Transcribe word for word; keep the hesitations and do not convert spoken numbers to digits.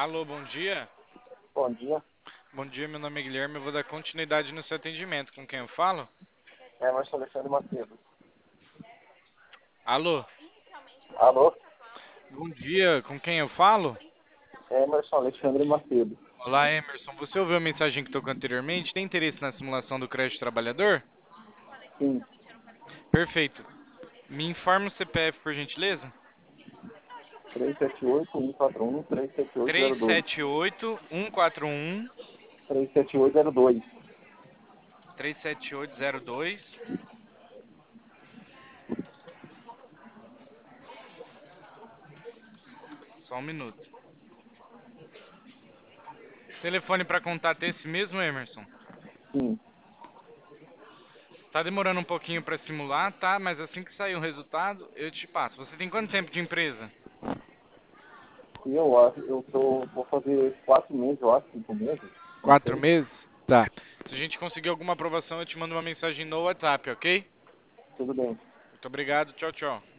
Alô, bom dia. Bom dia, Bom dia, meu nome é Guilherme. Eu vou dar continuidade no seu atendimento. Com quem eu falo? é Emerson Alexandre Macedo. Alô, Alô, bom dia. Com quem eu falo? é Emerson Alexandre Macedo. Olá, Emerson. Você ouviu a mensagem que tocou anteriormente? Tem interesse na simulação do crédito trabalhador? Sim, Perfeito. Me informa o C P F, por gentileza? três sete oito, um quatro um, três sete oito zero dois. três sete oito, um quatro um, três sete oito zero dois. três sete oito zero dois. Só um minuto. Telefone para contato é esse mesmo, Emerson? Sim, Tá demorando um pouquinho para simular, tá? Mas assim que sair o resultado, eu te passo. Você tem quanto tempo de empresa? e eu acho, eu tô, vou fazer quatro meses, eu acho, cinco meses, não Quatro sei. meses? Tá. Se a gente conseguir alguma aprovação, eu te mando uma mensagem no WhatsApp, ok? Tudo bem. Muito obrigado. Tchau, tchau.